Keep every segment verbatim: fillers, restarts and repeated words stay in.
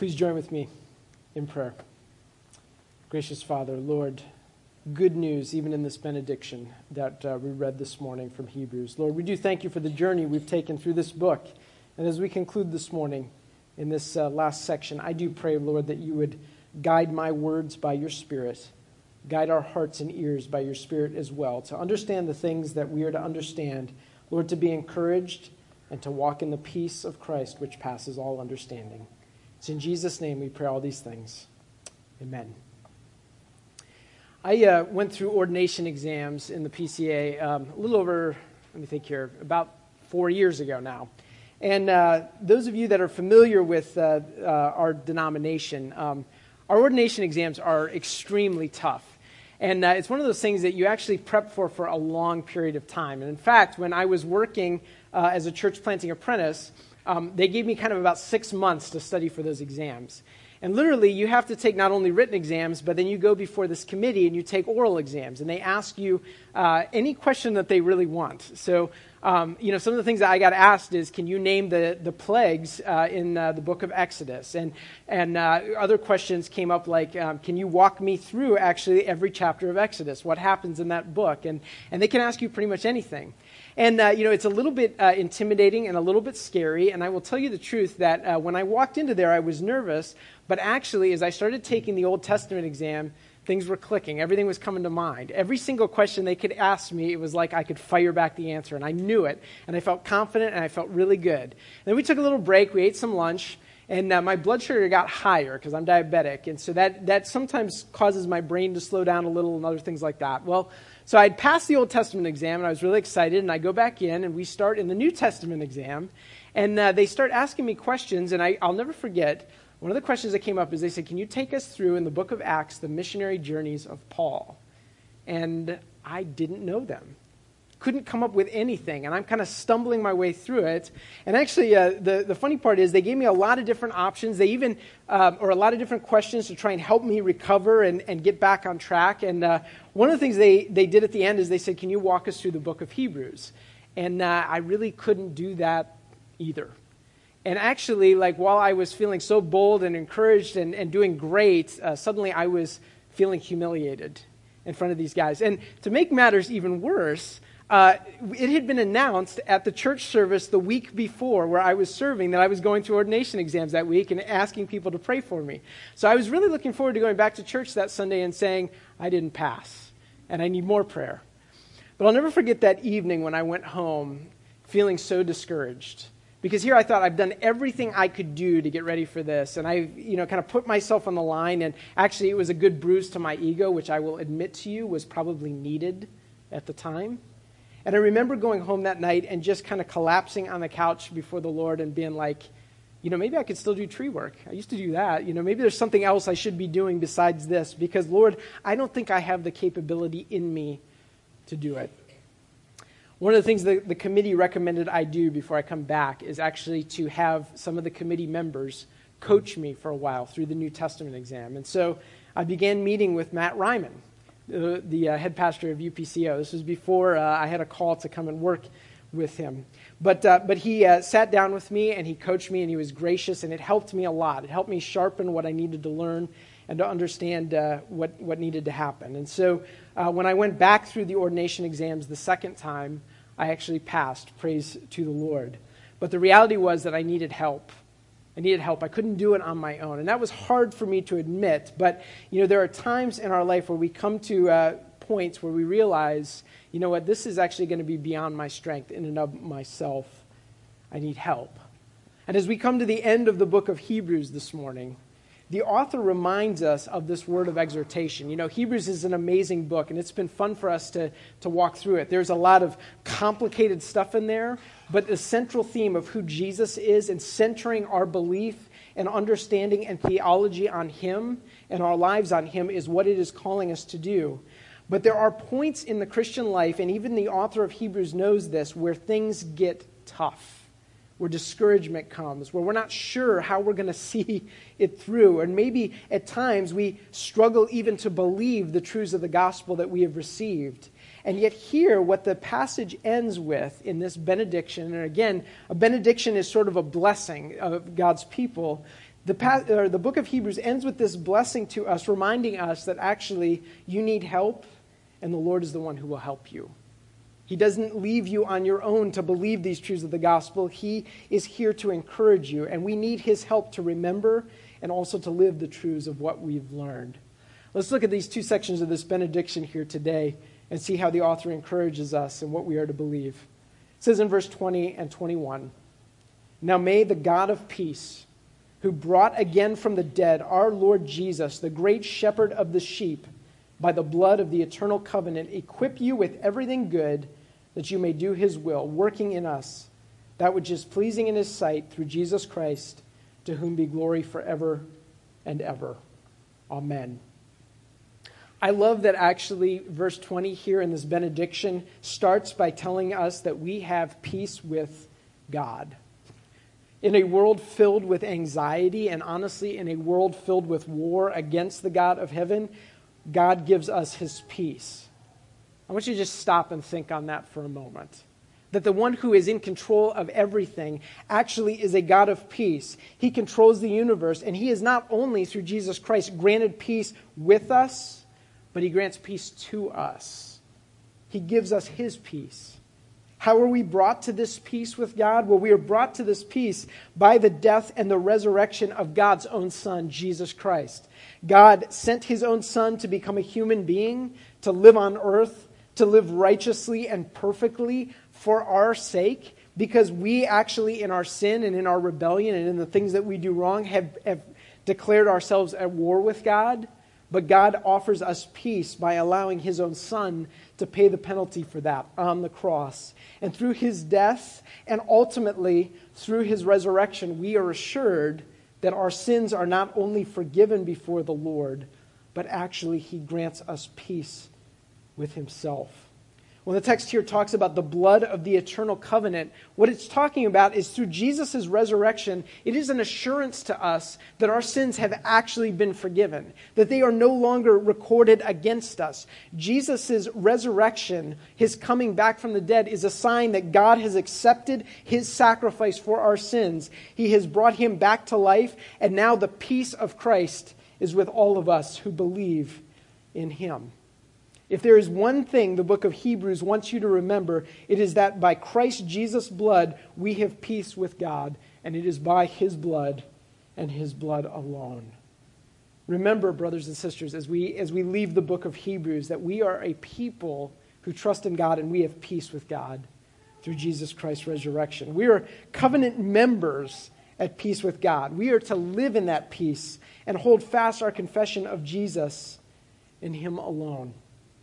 Please join with me in prayer. Gracious Father, Lord, good news even in this benediction that uh, we read this morning from Hebrews. Lord, we do thank you for the journey we've taken through this book. And as we conclude this morning in this uh, last section, I do pray, Lord, that you would guide my words by your Spirit, guide our hearts and ears by your Spirit as well, to understand the things that we are to understand, Lord, to be encouraged and to walk in the peace of Christ which passes all understanding. It's in Jesus' name we pray all these things. Amen. I uh, went through ordination exams in the P C A um, a little over, let me think here, about four years ago now. And uh, those of you that are familiar with uh, uh, our denomination, um, our ordination exams are extremely tough. And uh, it's one of those things that you actually prep for for a long period of time. And in fact, when I was working uh, as a church planting apprentice, um, they gave me kind of about six months to study for those exams. And literally, you have to take not only written exams, but then you go before this committee and you take oral exams. And they ask you uh, any question that they really want. So, um, you know, some of the things that I got asked is, can you name the, the plagues uh, in uh, the book of Exodus? And and uh, other questions came up like, um, can you walk me through actually every chapter of Exodus? What happens in that book? And, and they can ask you pretty much anything. And, uh, you know, it's a little bit uh, intimidating and a little bit scary. And I will tell you the truth that uh, when I walked into there, I was nervous. But actually, as I started taking the Old Testament exam, things were clicking. Everything was coming to mind. Every single question they could ask me, it was like I could fire back the answer. And I knew it. And I felt confident and I felt really good. And then we took a little break. We ate some lunch. And uh, my blood sugar got higher because I'm diabetic. And so that, that sometimes causes my brain to slow down a little and other things like that. Well, so I'd passed the Old Testament exam, and I was really excited, and I go back in, and we start in the New Testament exam, and uh, they start asking me questions, and I, I'll never forget, one of the questions that came up is they said, can you take us through in the book of Acts the missionary journeys of Paul? And I didn't know them. Couldn't come up with anything, and I'm kind of stumbling my way through it. And actually, uh, the, the funny part is they gave me a lot of different options. They even, uh, or a lot of different questions to try and help me recover and, and get back on track. And uh, one of the things they, they did at the end is they said, can you walk us through the book of Hebrews? And uh, I really couldn't do that either. And actually, like while I was feeling so bold and encouraged and, and doing great, uh, suddenly I was feeling humiliated in front of these guys. And to make matters even worse, Uh, it had been announced at the church service the week before where I was serving that I was going through ordination exams that week and asking people to pray for me. So I was really looking forward to going back to church that Sunday and saying, I didn't pass and I need more prayer. But I'll never forget that evening when I went home feeling so discouraged. Because here I thought I've done everything I could do to get ready for this. And I, you know, kind of put myself on the line. And actually it was a good bruise to my ego, which I will admit to you was probably needed at the time. And I remember going home that night and just kind of collapsing on the couch before the Lord and being like, you know, maybe I could still do tree work. I used to do that. You know, maybe there's something else I should be doing besides this because, Lord, I don't think I have the capability in me to do it. One of the things that the committee recommended I do before I come back is actually to have some of the committee members coach me for a while through the New Testament exam. And so I began meeting with Matt Ryman, the, the uh, head pastor of U P C O. This was before uh, I had a call to come and work with him. But uh, but he uh, sat down with me and he coached me and he was gracious and it helped me a lot. It helped me sharpen what I needed to learn and to understand uh, what, what needed to happen. And so uh, when I went back through the ordination exams the second time, I actually passed, praise to the Lord. But the reality was that I needed help. I needed help. I couldn't do it on my own. And that was hard for me to admit. But, you know, there are times in our life where we come to uh, points where we realize, you know what, this is actually going to be beyond my strength in and of myself. I need help. And as we come to the end of the book of Hebrews this morning, the author reminds us of this word of exhortation. You know, Hebrews is an amazing book, and it's been fun for us to, to walk through it. There's a lot of complicated stuff in there, but the central theme of who Jesus is and centering our belief and understanding and theology on Him and our lives on Him is what it is calling us to do. But there are points in the Christian life, and even the author of Hebrews knows this, where things get tough, where discouragement comes, where we're not sure how we're going to see it through. And maybe at times we struggle even to believe the truths of the gospel that we have received. And yet here, what the passage ends with in this benediction, and again, a benediction is sort of a blessing of God's people. The, pa- or the book of Hebrews ends with this blessing to us, reminding us that actually you need help, and the Lord is the one who will help you. He doesn't leave you on your own to believe these truths of the gospel. He is here to encourage you, and we need his help to remember and also to live the truths of what we've learned. Let's look at these two sections of this benediction here today and see how the author encourages us and what we are to believe. It says in verse twenty and twenty-one, "Now may the God of peace, who brought again from the dead our Lord Jesus, the great shepherd of the sheep, by the blood of the eternal covenant, equip you with everything good, that you may do his will, working in us that which is pleasing in his sight, through Jesus Christ, to whom be glory forever and ever. Amen." I love that actually verse twenty here in this benediction starts by telling us that we have peace with God. In a world filled with anxiety, and honestly, in a world filled with war against the God of heaven, God gives us his peace. I want you to just stop and think on that for a moment. That the one who is in control of everything actually is a God of peace. He controls the universe, and he is not only, through Jesus Christ, granted peace with us, but he grants peace to us. He gives us his peace. How are we brought to this peace with God? Well, we are brought to this peace by the death and the resurrection of God's own Son, Jesus Christ. God sent his own Son to become a human being, to live on earth, to live righteously and perfectly for our sake, because we actually, in our sin and in our rebellion and in the things that we do wrong, have, have declared ourselves at war with God. But God offers us peace by allowing his own Son to pay the penalty for that on the cross. And through his death and ultimately through his resurrection, we are assured that our sins are not only forgiven before the Lord, but actually he grants us peace with himself. When the text here talks about the blood of the eternal covenant, what it's talking about is through Jesus' resurrection, it is an assurance to us that our sins have actually been forgiven, that they are no longer recorded against us. Jesus' resurrection, his coming back from the dead, is a sign that God has accepted his sacrifice for our sins. He has brought him back to life, and now the peace of Christ is with all of us who believe in him. If there is one thing the book of Hebrews wants you to remember, it is that by Christ Jesus' blood, we have peace with God, and it is by his blood and his blood alone. Remember, brothers and sisters, as we, as we leave the book of Hebrews, that we are a people who trust in God, and we have peace with God through Jesus Christ's resurrection. We are covenant members at peace with God. We are to live in that peace and hold fast our confession of Jesus in him alone.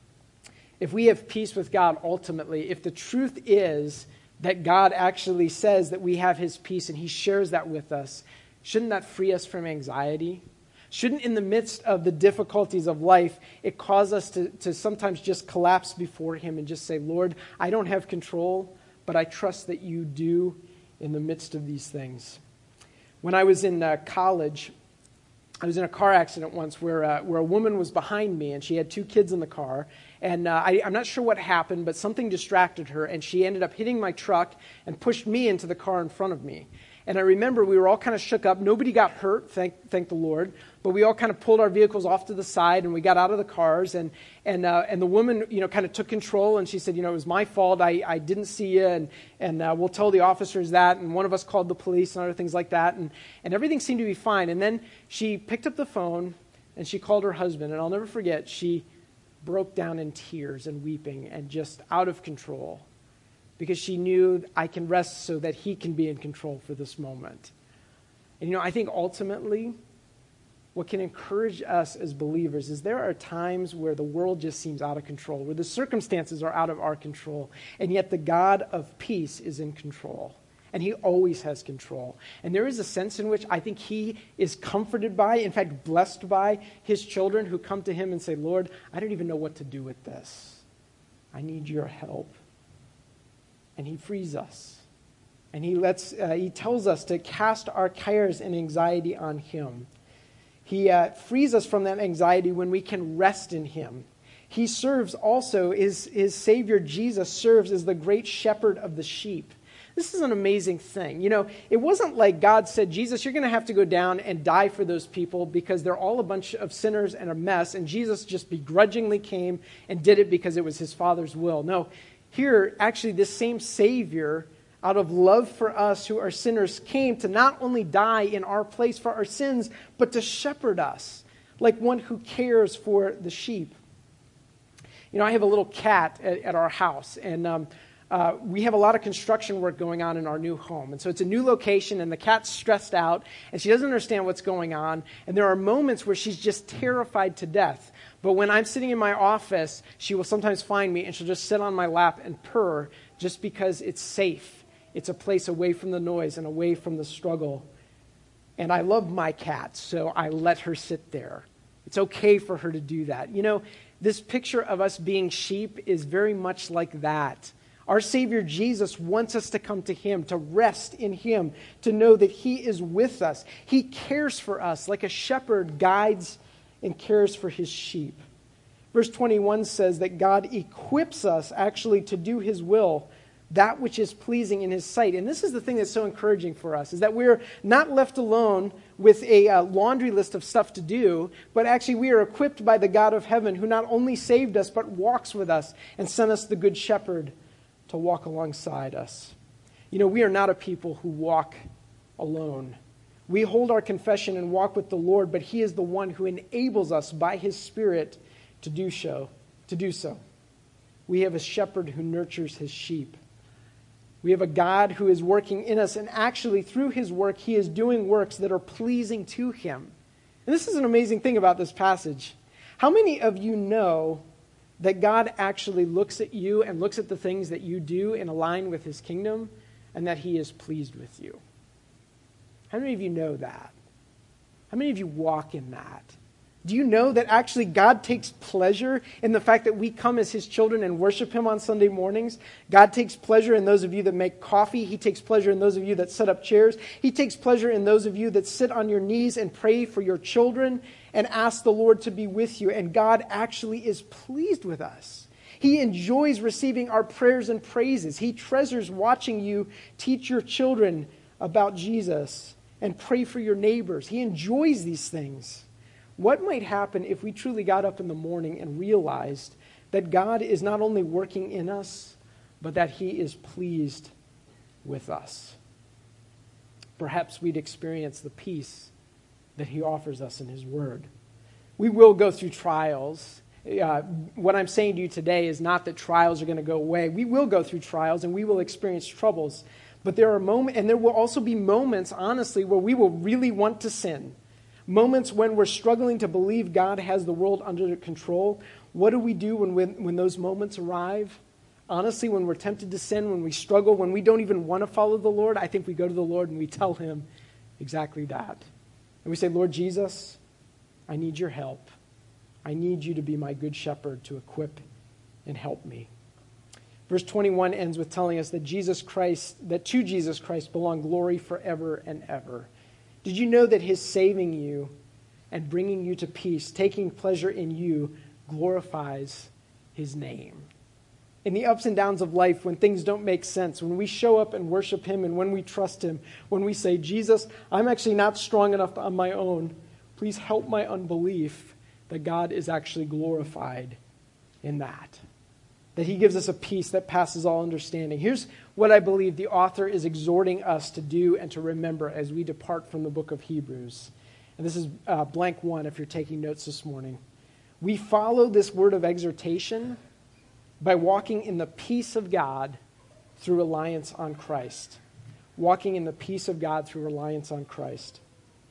If we have peace with God ultimately, if the truth is that God actually says that we have his peace and he shares that with us, shouldn't that free us from anxiety? Shouldn't in the midst of the difficulties of life, it cause us to, to sometimes just collapse before him and just say, Lord, I don't have control, but I trust that you do in the midst of these things. When I was in uh, college, I was in a car accident once where uh, where a woman was behind me, and she had two kids in the car. And uh, I, I'm not sure what happened, but something distracted her, and she ended up hitting my truck and pushed me into the car in front of me. And I remember we were all kind of shook up. Nobody got hurt, thank thank the Lord. But we all kind of pulled our vehicles off to the side, and we got out of the cars. And and uh, and the woman, you know, kind of took control, and she said, you know, it was my fault. I, I didn't see you, and and uh, we'll tell the officers that. And one of us called the police and other things like that. And and everything seemed to be fine. And then she picked up the phone, and she called her husband. And I'll never forget, she broke down in tears and weeping and just out of control, because she knew I can rest so that he can be in control for this moment. And you know, I think ultimately what can encourage us as believers is there are times where the world just seems out of control, where the circumstances are out of our control, and yet the God of peace is in control. And he always has control. And there is a sense in which I think he is comforted by, in fact, blessed by his children who come to him and say, Lord, I don't even know what to do with this. I need your help. And he frees us. And he lets uh, he tells us to cast our cares and anxiety on him. He uh, frees us from that anxiety when we can rest in him. He serves also, his, his Savior Jesus serves as the great shepherd of the sheep. This is an amazing thing. You know, it wasn't like God said, Jesus, you're going to have to go down and die for those people because they're all a bunch of sinners and a mess, and Jesus just begrudgingly came and did it because it was his Father's will. No, here, actually, this same Savior, out of love for us who are sinners, came to not only die in our place for our sins, but to shepherd us like one who cares for the sheep. You know, I have a little cat at, at our house, and um, uh, we have a lot of construction work going on in our new home. And so it's a new location, and the cat's stressed out, and she doesn't understand what's going on. And there are moments where she's just terrified to death. But when I'm sitting in my office, she will sometimes find me, and she'll just sit on my lap and purr just because it's safe. It's a place away from the noise and away from the struggle. And I love my cat, so I let her sit there. It's okay for her to do that. You know, this picture of us being sheep is very much like that. Our Savior Jesus wants us to come to him, to rest in him, to know that he is with us. He cares for us like a shepherd guides and cares for his sheep. Verse twenty-one says that God equips us actually to do his will, that which is pleasing in his sight. And this is the thing that's so encouraging for us, is that we're not left alone with a uh, laundry list of stuff to do, but actually we are equipped by the God of heaven who not only saved us, but walks with us and sent us the good shepherd to walk alongside us. You know, we are not a people who walk alone. We hold our confession and walk with the Lord, but he is the one who enables us by his Spirit to do so. To do so. We have a shepherd who nurtures his sheep. We have a God who is working in us, and actually through his work, he is doing works that are pleasing to him. And this is an amazing thing about this passage. How many of you know that God actually looks at you and looks at the things that you do in line with his kingdom, and that he is pleased with you? How many of you know that? How many of you walk in that? Do you know that actually God takes pleasure in the fact that we come as his children and worship him on Sunday mornings? God takes pleasure in those of you that make coffee. He takes pleasure in those of you that set up chairs. He takes pleasure in those of you that sit on your knees and pray for your children and ask the Lord to be with you. And God actually is pleased with us. He enjoys receiving our prayers and praises. He treasures watching you teach your children about Jesus and pray for your neighbors. He enjoys these things. What might happen if we truly got up in the morning and realized that God is not only working in us, but that he is pleased with us? Perhaps we'd experience the peace that he offers us in his word. We will go through trials. Uh, what I'm saying to you today is not that trials are going to go away. We will go through trials and we will experience troubles. But there are moments, and there will also be moments, honestly, where we will really want to sin. Moments when we're struggling to believe God has the world under control. What do we do when, when, when those moments arrive? Honestly, when we're tempted to sin, when we struggle, when we don't even want to follow the Lord, I think we go to the Lord and we tell him exactly that. And we say, Lord Jesus, I need your help. I need you to be my good shepherd to equip and help me. Verse twenty-one ends with telling us that Jesus Christ, that to Jesus Christ belong glory forever and ever. Did you know that his saving you and bringing you to peace, taking pleasure in you, glorifies his name? In the ups and downs of life, when things don't make sense, when we show up and worship him and when we trust him, when we say, Jesus, I'm actually not strong enough on my own. Please help my unbelief, that God is actually glorified in that. That he gives us a peace that passes all understanding. Here's what I believe the author is exhorting us to do and to remember as we depart from the book of Hebrews. And this is uh, blank one if you're taking notes this morning. We follow this word of exhortation by walking in the peace of God through reliance on Christ. Walking in the peace of God through reliance on Christ.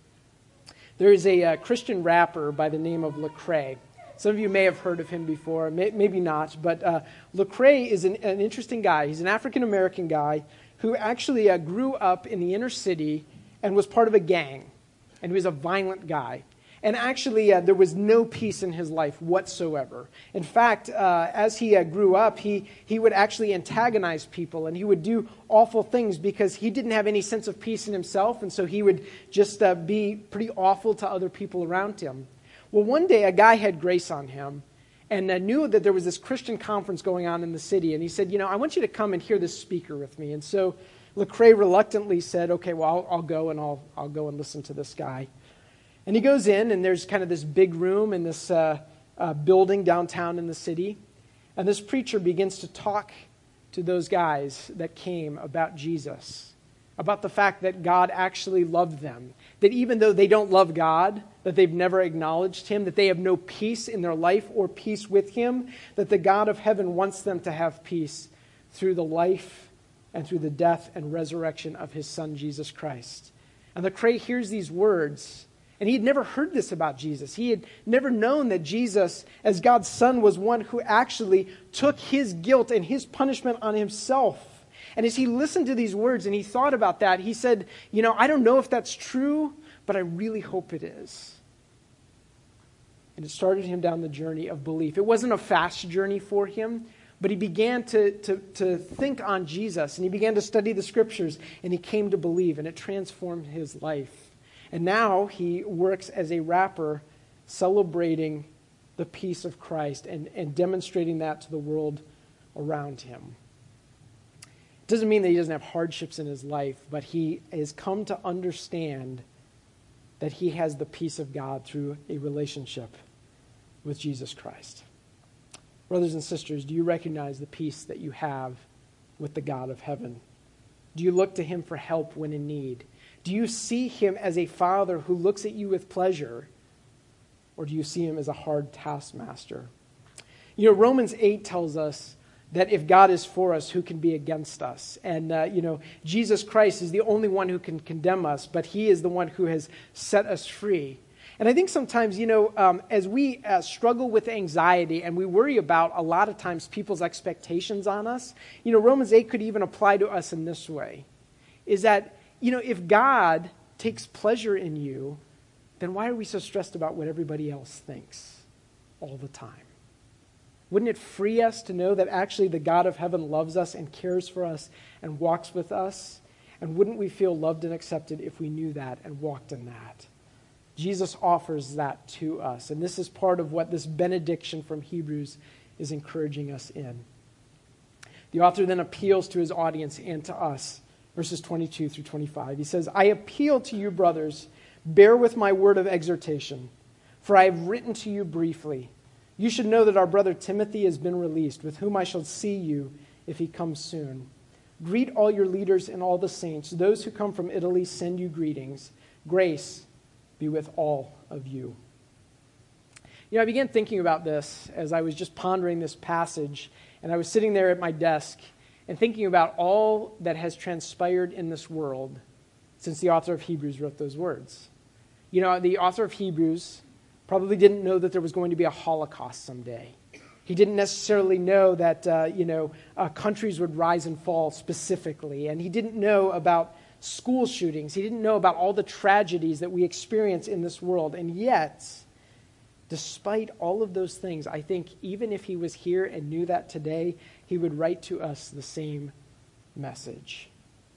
There is a uh, Christian rapper by the name of Lecrae. Some of you may have heard of him before, may, maybe not, but uh, Lecrae is an, an interesting guy. He's an African-American guy who actually uh, grew up in the inner city and was part of a gang, and he was a violent guy. And actually, uh, there was no peace in his life whatsoever. In fact, uh, as he uh, grew up, he, he would actually antagonize people, and he would do awful things because he didn't have any sense of peace in himself, and so he would just uh, be pretty awful to other people around him. Well, one day a guy had grace on him and uh, knew that there was this Christian conference going on in the city. And he said, you know, I want you to come and hear this speaker with me. And so Lecrae reluctantly said, okay, well, I'll, I'll go and I'll, I'll go and listen to this guy. And he goes in, and there's kind of this big room in this uh, uh, building downtown in the city. And this preacher begins to talk to those guys that came about Jesus, about the fact that God actually loved them, that even though they don't love God, that they've never acknowledged him, that they have no peace in their life or peace with him, that the God of heaven wants them to have peace through the life and through the death and resurrection of his son, Jesus Christ. And Lecrae hears these words, and he had never heard this about Jesus. He had never known that Jesus, as God's son, was one who actually took his guilt and his punishment on himself. And as he listened to these words and he thought about that, he said, you know, I don't know if that's true, but I really hope it is. And it started him down the journey of belief. It wasn't a fast journey for him, but he began to, to, to think on Jesus, and he began to study the scriptures, and he came to believe, and it transformed his life. And now he works as a rapper, celebrating the peace of Christ and, and demonstrating that to the world around him. It doesn't mean that he doesn't have hardships in his life, but he has come to understand that he has the peace of God through a relationship with Jesus Christ. Brothers and sisters, do you recognize the peace that you have with the God of heaven? Do you look to him for help when in need? Do you see him as a father who looks at you with pleasure, or do you see him as a hard taskmaster? You know, Romans eight tells us that if God is for us, who can be against us? And, uh, you know, Jesus Christ is the only one who can condemn us, but he is the one who has set us free. And I think sometimes, you know, um, as we uh, struggle with anxiety and we worry about a lot of times people's expectations on us, you know, Romans eight could even apply to us in this way, is that, you know, if God takes pleasure in you, then why are we so stressed about what everybody else thinks all the time? Wouldn't it free us to know that actually the God of heaven loves us and cares for us and walks with us? And wouldn't we feel loved and accepted if we knew that and walked in that? Jesus offers that to us. And this is part of what this benediction from Hebrews is encouraging us in. The author then appeals to his audience and to us, verses twenty-two through twenty-five. He says, I appeal to you, brothers, bear with my word of exhortation, for I have written to you briefly. You should know that our brother Timothy has been released, with whom I shall see you if he comes soon. Greet all your leaders and all the saints. Those who come from Italy send you greetings. Grace be with all of you. You know, I began thinking about this as I was just pondering this passage, and I was sitting there at my desk and thinking about all that has transpired in this world since the author of Hebrews wrote those words. You know, the author of Hebrews probably didn't know that there was going to be a Holocaust someday. He didn't necessarily know that, uh, you know, uh, countries would rise and fall specifically. And he didn't know about school shootings. He didn't know about all the tragedies that we experience in this world. And yet, despite all of those things, I think even if he was here and knew that today, he would write to us the same message.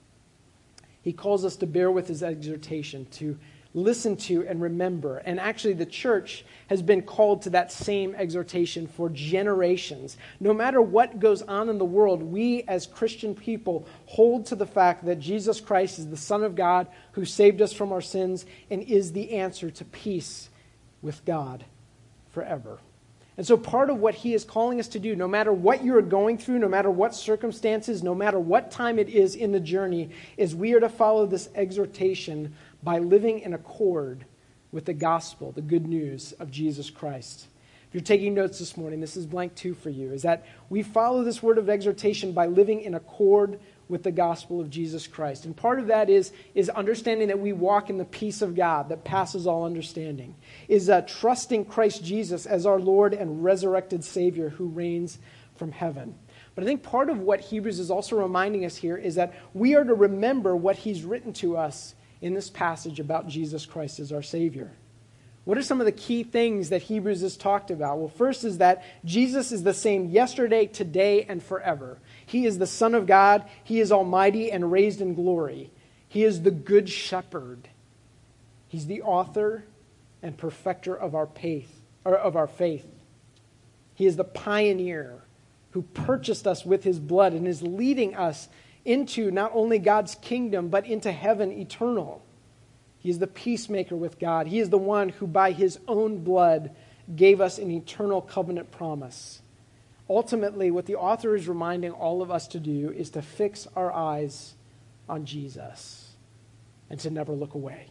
He calls us to bear with his exhortation, to listen to and remember. And actually, the church has been called to that same exhortation for generations. No matter what goes on in the world, we as Christian people hold to the fact that Jesus Christ is the Son of God who saved us from our sins and is the answer to peace with God forever. And so part of what he is calling us to do, no matter what you're going through, no matter what circumstances, no matter what time it is in the journey, is we are to follow this exhortation by living in accord with the gospel, the good news of Jesus Christ. If you're taking notes this morning, this is blank two for you, is that we follow this word of exhortation by living in accord with the gospel of Jesus Christ. And part of that is, is understanding that we walk in the peace of God that passes all understanding, is uh, trusting Christ Jesus as our Lord and resurrected Savior who reigns from heaven. But I think part of what Hebrews is also reminding us here is that we are to remember what he's written to us in this passage about Jesus Christ as our Savior. What are some of the key things that Hebrews has talked about? Well, first is that Jesus is the same yesterday, today, and forever. He is the Son of God. He is almighty and raised in glory. He is the good shepherd. He's the author and perfecter of our faith, or of our faith. He is the pioneer who purchased us with his blood and is leading us into not only God's kingdom, but into heaven eternal. He is the peacemaker with God. He is the one who by his own blood gave us an eternal covenant promise. Ultimately, what the author is reminding all of us to do is to fix our eyes on Jesus and to never look away.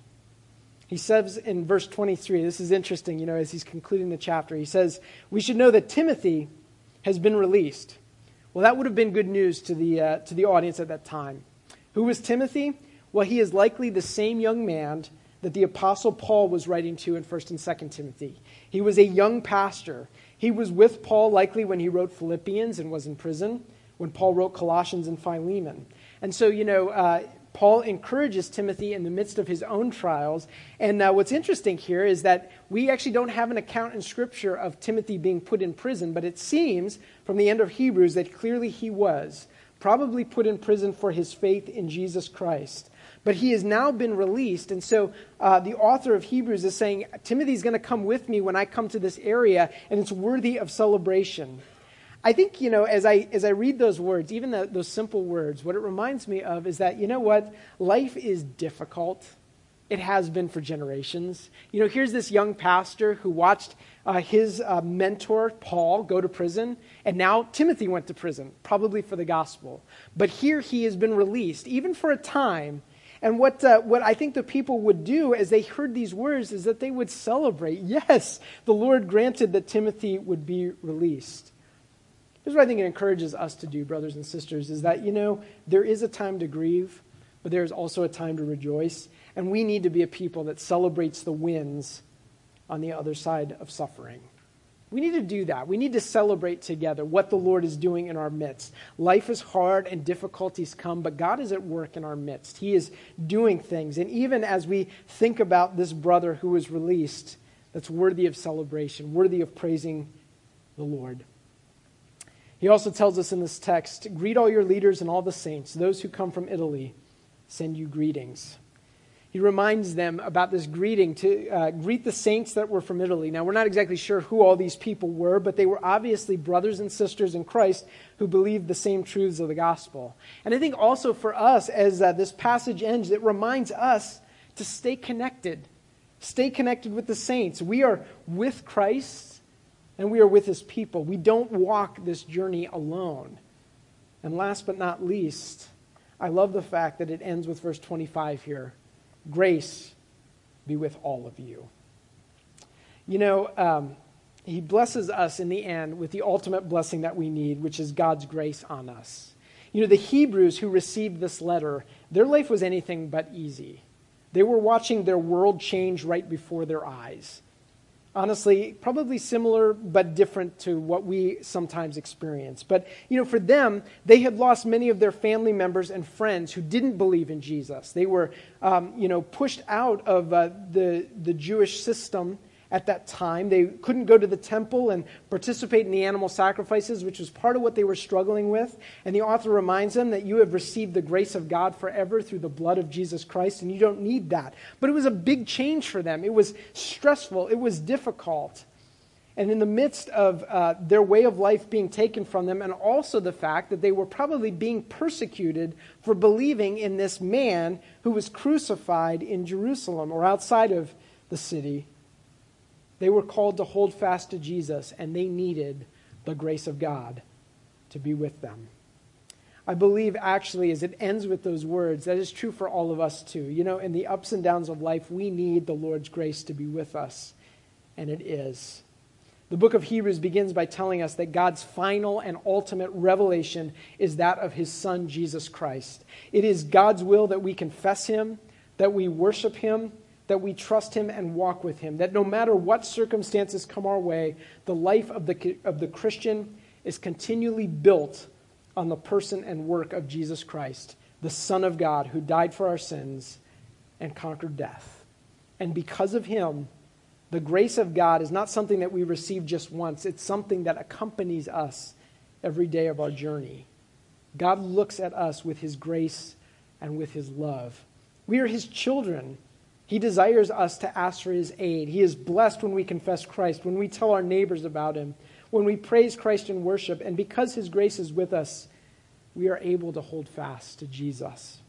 He says in verse twenty-three, this is interesting, you know, as he's concluding the chapter, he says, we should know that Timothy has been released. Well, that would have been good news to the uh, to the audience at that time. Who was Timothy? Well, he is likely the same young man that the Apostle Paul was writing to in First and Second Timothy. He was a young pastor. He was with Paul likely when he wrote Philippians and was in prison, when Paul wrote Colossians and Philemon. And so, you know, uh, Paul encourages Timothy in the midst of his own trials. And uh, what's interesting here is that we actually don't have an account in Scripture of Timothy being put in prison, but it seems from the end of Hebrews that clearly he was, probably put in prison for his faith in Jesus Christ. But he has now been released, and so uh, the author of Hebrews is saying, Timothy's going to come with me when I come to this area, and it's worthy of celebration. I think, you know, as I as I read those words, even the, those simple words, what it reminds me of is that, you know what, life is difficult. It has been for generations. You know, here's this young pastor who watched uh, his uh, mentor, Paul, go to prison, and now Timothy went to prison, probably for the gospel. But here he has been released, even for a time. And what uh, what I think the people would do as they heard these words is that they would celebrate. Yes, the Lord granted that Timothy would be released. Here's what I think it encourages us to do, brothers and sisters, is that, you know, there is a time to grieve, but there is also a time to rejoice. And we need to be a people that celebrates the wins on the other side of suffering. We need to do that. We need to celebrate together what the Lord is doing in our midst. Life is hard and difficulties come, but God is at work in our midst. He is doing things. And even as we think about this brother who was released, that's worthy of celebration, worthy of praising the Lord. He also tells us in this text, greet all your leaders and all the saints. Those who come from Italy send you greetings. He reminds them about this greeting to uh, greet the saints that were from Italy. Now, we're not exactly sure who all these people were, but they were obviously brothers and sisters in Christ who believed the same truths of the gospel. And I think also for us, as uh, this passage ends, it reminds us to stay connected. Stay connected with the saints. We are with Christ, and we are with his people. We don't walk this journey alone. And last but not least, I love the fact that it ends with verse twenty-five here. Grace be with all of you. You know, um, he blesses us in the end with the ultimate blessing that we need, which is God's grace on us. You know, the Hebrews who received this letter, their life was anything but easy. They were watching their world change right before their eyes. Honestly, probably similar but different to what we sometimes experience. But, you know, for them, they had lost many of their family members and friends who didn't believe in Jesus. They were, um, you know, pushed out of uh, the, the Jewish system at that time. They couldn't go to the temple and participate in the animal sacrifices, which was part of what they were struggling with. And the author reminds them that you have received the grace of God forever through the blood of Jesus Christ, and you don't need that. But it was a big change for them. It was stressful. It was difficult. And in the midst of uh, their way of life being taken from them, and also the fact that they were probably being persecuted for believing in this man who was crucified in Jerusalem or outside of the city, they were called to hold fast to Jesus, and they needed the grace of God to be with them. I believe, actually, as it ends with those words, that is true for all of us too. You know, in the ups and downs of life, we need the Lord's grace to be with us, and it is. The book of Hebrews begins by telling us that God's final and ultimate revelation is that of his Son, Jesus Christ. It is God's will that we confess him, that we worship him, that we trust him and walk with him, that no matter what circumstances come our way, the life of the, of the Christian is continually built on the person and work of Jesus Christ, the Son of God, who died for our sins and conquered death. And because of him, the grace of God is not something that we receive just once. It's something that accompanies us every day of our journey. God looks at us with his grace and with his love. We are his children. He desires us to ask for his aid. He is blessed when we confess Christ, when we tell our neighbors about him, when we praise Christ in worship. And because his grace is with us, we are able to hold fast to Jesus.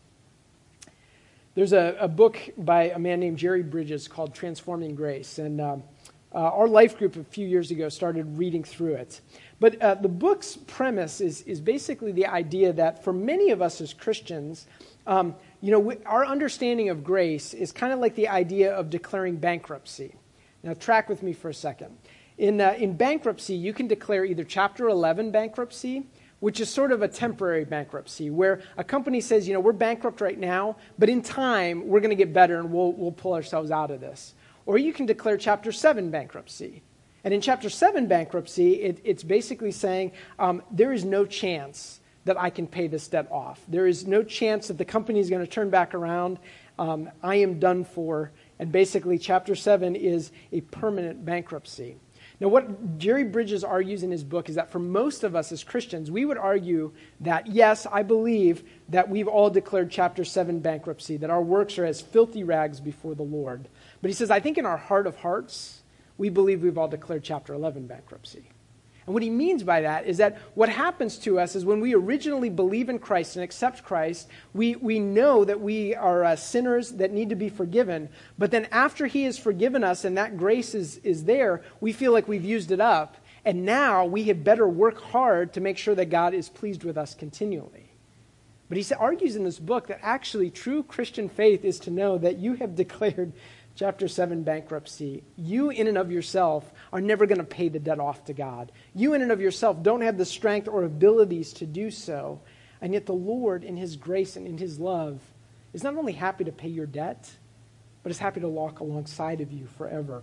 There's a, a book by a man named Jerry Bridges called Transforming Grace, and uh, uh, our life group a few years ago started reading through it. But uh, the book's premise is, is basically the idea that for many of us as Christians, um, you know, we, our understanding of grace is kind of like the idea of declaring bankruptcy. Now, track with me for a second. In, uh, in bankruptcy, you can declare either Chapter eleven bankruptcy, which is sort of a temporary bankruptcy, where a company says, you know, we're bankrupt right now, but in time, we're going to get better and we'll, we'll pull ourselves out of this. Or you can declare Chapter seven bankruptcy. And in Chapter seven bankruptcy, it, it's basically saying, um, there is no chance that I can pay this debt off. There is no chance that the company is going to turn back around. Um, I am done for. And basically, Chapter seven is a permanent bankruptcy. Now, what Jerry Bridges argues in his book is that for most of us as Christians, we would argue that, yes, I believe that we've all declared Chapter seven bankruptcy, that our works are as filthy rags before the Lord. But he says, I think in our heart of hearts, we believe we've all declared Chapter eleven bankruptcy. And what he means by that is that what happens to us is when we originally believe in Christ and accept Christ, we, we know that we are uh, sinners that need to be forgiven. But then after he has forgiven us and that grace is, is there, we feel like we've used it up. And now we had better work hard to make sure that God is pleased with us continually. But he argues in this book that actually true Christian faith is to know that you have declared Chapter seven bankruptcy. You in and of yourself are never going to pay the debt off to God. You in and of yourself don't have the strength or abilities to do so. And yet the Lord in his grace and in his love is not only happy to pay your debt, but is happy to walk alongside of you forever.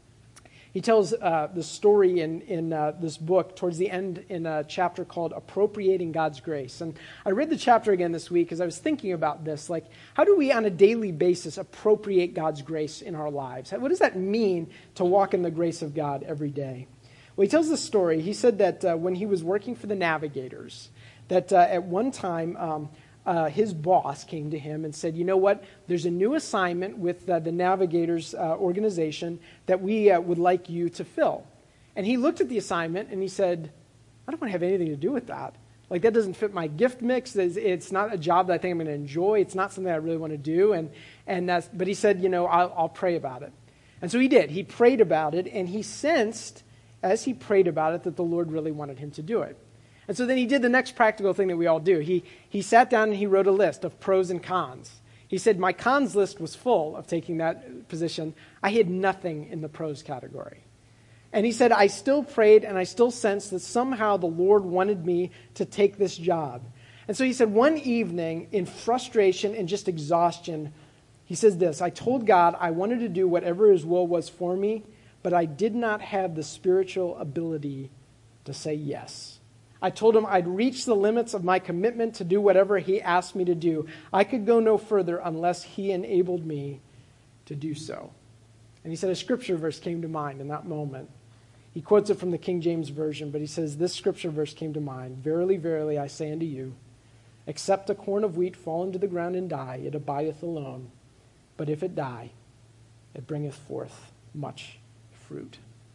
He tells uh, the story in, in uh, this book towards the end in a chapter called Appropriating God's Grace. And I read the chapter again this week as I was thinking about this. Like, how do we on a daily basis appropriate God's grace in our lives? What does that mean to walk in the grace of God every day? Well, he tells this story. He said that uh, when he was working for the Navigators, that uh, at one time um, uh, his boss came to him and said, you know what, there's a new assignment with uh, the Navigators uh, organization that we uh, would like you to fill. And he looked at the assignment and he said, I don't want to have anything to do with that. Like, that doesn't fit my gift mix. It's, it's not a job that I think I'm going to enjoy. It's not something I really want to do. And and that's, but he said, you know, I'll, I'll pray about it. And so he did. He prayed about it, and he sensed, as he prayed about it, that the Lord really wanted him to do it. And so then he did the next practical thing that we all do. He he sat down and he wrote a list of pros and cons. He said, my cons list was full of taking that position. I had nothing in the pros category. And he said, I still prayed and I still sensed that somehow the Lord wanted me to take this job. And so he said, one evening, in frustration and just exhaustion, he says this, I told God I wanted to do whatever his will was for me, but I did not have the spiritual ability to say yes. I told him I'd reached the limits of my commitment to do whatever he asked me to do. I could go no further unless he enabled me to do so. And he said a scripture verse came to mind in that moment. He quotes it from the King James Version, but he says, this scripture verse came to mind. Verily, verily, I say unto you, except a corn of wheat fall into the ground and die, it abideth alone. But if it die, it bringeth forth much fruit.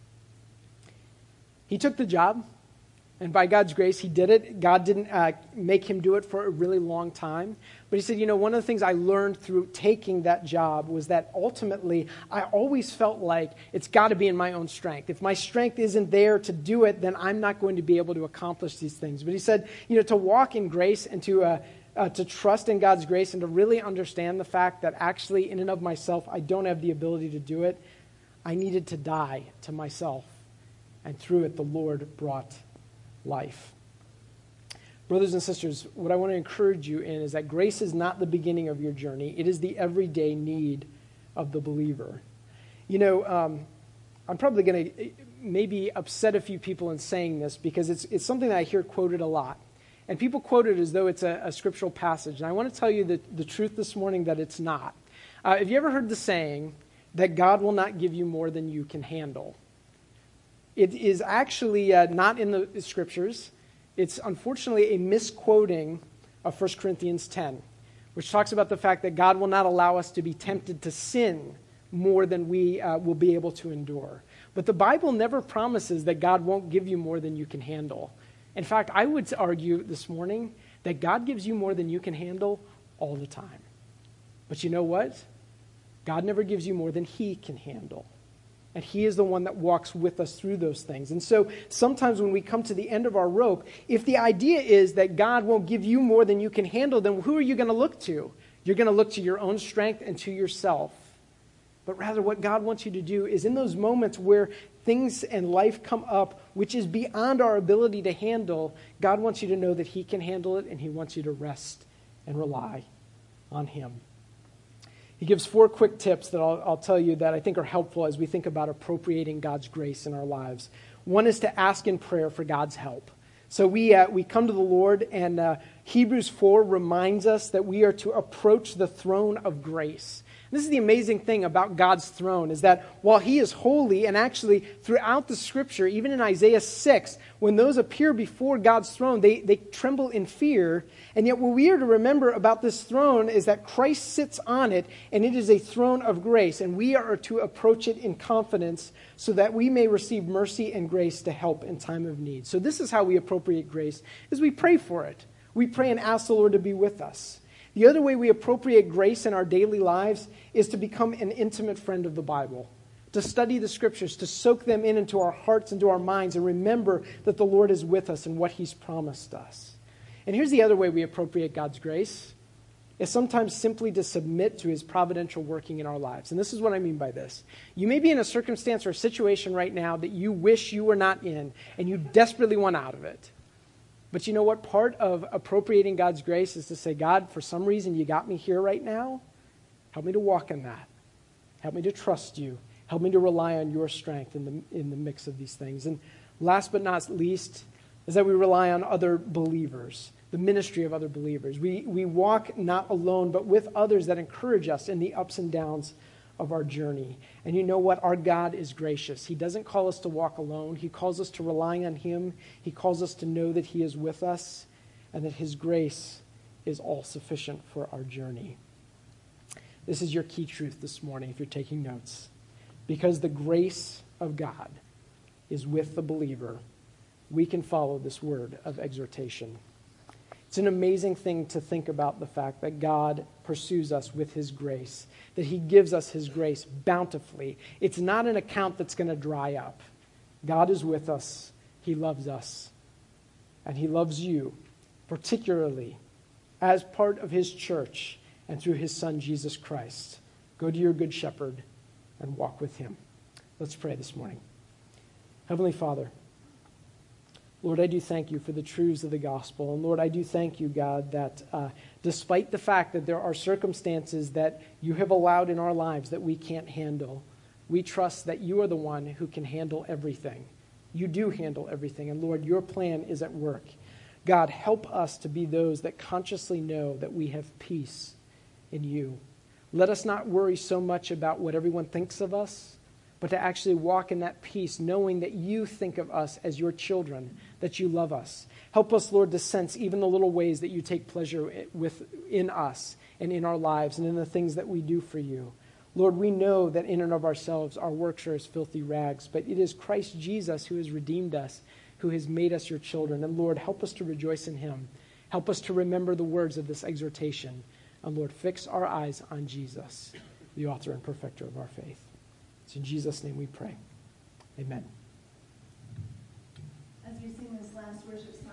He took the job. And by God's grace, he did it. God didn't uh, make him do it for a really long time. But he said, you know, one of the things I learned through taking that job was that ultimately I always felt like it's got to be in my own strength. If my strength isn't there to do it, then I'm not going to be able to accomplish these things. But he said, you know, to walk in grace and to uh, uh, to trust in God's grace and to really understand the fact that actually in and of myself, I don't have the ability to do it. I needed to die to myself. And through it, the Lord brought life. Brothers and sisters, what I want to encourage you in is that grace is not the beginning of your journey. It is the everyday need of the believer. You know, um, I'm probably going to maybe upset a few people in saying this because it's it's something that I hear quoted a lot. And people quote it as though it's a, a scriptural passage. And I want to tell you the, the truth this morning that it's not. Uh, have you ever heard the saying that God will not give you more than you can handle? It is actually uh, not in the scriptures. It's unfortunately a misquoting of First Corinthians ten, which talks about the fact that God will not allow us to be tempted to sin more than we uh, will be able to endure. But the Bible never promises that God won't give you more than you can handle. In fact, I would argue this morning that God gives you more than you can handle all the time. But you know what? God never gives you more than he can handle. And he is the one that walks with us through those things. And so sometimes when we come to the end of our rope, if the idea is that God won't give you more than you can handle, then who are you going to look to? You're going to look to your own strength and to yourself. But rather what God wants you to do is in those moments where things and life come up, which is beyond our ability to handle, God wants you to know that he can handle it, and he wants you to rest and rely on him. He gives four quick tips that I'll, I'll tell you that I think are helpful as we think about appropriating God's grace in our lives. One is to ask in prayer for God's help. So we uh, we come to the Lord, and uh, Hebrews four reminds us that we are to approach the throne of grace. This is the amazing thing about God's throne, is that while he is holy, and actually throughout the scripture, even in Isaiah six, when those appear before God's throne, they, they tremble in fear. And yet what we are to remember about this throne is that Christ sits on it, and it is a throne of grace. And we are to approach it in confidence so that we may receive mercy and grace to help in time of need. So this is how we appropriate grace, is we pray for it. We pray and ask the Lord to be with us. The other way we appropriate grace in our daily lives is to become an intimate friend of the Bible, to study the scriptures, to soak them in into our hearts and to our minds, and remember that the Lord is with us and what he's promised us. And here's the other way we appropriate God's grace, is sometimes simply to submit to his providential working in our lives. And this is what I mean by this. You may be in a circumstance or a situation right now that you wish you were not in, and you desperately want out of it. But you know what? Part of appropriating God's grace is to say, God, for some reason you got me here right now. Help me to walk in that. Help me to trust you. Help me to rely on your strength in the, in the mix of these things. And last but not least is that we rely on other believers, the ministry of other believers. We, we walk not alone, but with others that encourage us in the ups and downs of our journey. And you know what? Our God is gracious. He doesn't call us to walk alone. He calls us to rely on him. He calls us to know that he is with us and that his grace is all sufficient for our journey. This is your key truth this morning if you're taking notes. Because the grace of God is with the believer, we can follow this word of exhortation. It's an amazing thing to think about the fact that God pursues us with his grace, that he gives us his grace bountifully. It's not an account that's going to dry up. God is with us. He loves us. And he loves you, particularly as part of his church and through his son, Jesus Christ. Go to your good shepherd and walk with him. Let's pray this morning. Heavenly Father, Lord, I do thank you for the truths of the gospel. And Lord, I do thank you, God, that uh, despite the fact that there are circumstances that you have allowed in our lives that we can't handle, we trust that you are the one who can handle everything. You do handle everything. And Lord, your plan is at work. God, help us to be those that consciously know that we have peace in you. Let us not worry so much about what everyone thinks of us, but to actually walk in that peace, knowing that you think of us as your children, that you love us. Help us, Lord, to sense even the little ways that you take pleasure with in us and in our lives and in the things that we do for you. Lord, we know that in and of ourselves our works are as filthy rags, but it is Christ Jesus who has redeemed us, who has made us your children. And Lord, help us to rejoice in him. Help us to remember the words of this exhortation. And Lord, fix our eyes on Jesus, the author and perfecter of our faith. It's in Jesus' name we pray. Amen. As we sing this last worship